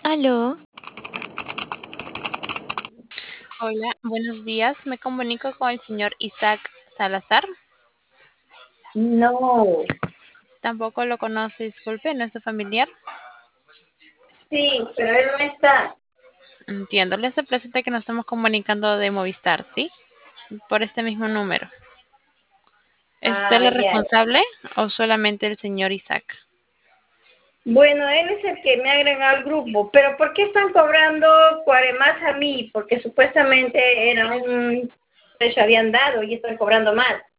Aló, Hola, buenos días. Me comunico con el señor Isaac Salazar. No, Tampoco lo conoce, disculpe, no es su familiar. sí, pero él no está. Entiendo, le hace presente que nos estamos comunicando de Movistar, ¿sí? Por este mismo número. ¿Es usted Ah, la ya. responsable o solamente el señor Isaac? Bueno, él es el que me ha agregado al grupo, pero ¿por qué están cobrando más a mí? Porque supuestamente era un precio habían dado y están cobrando más.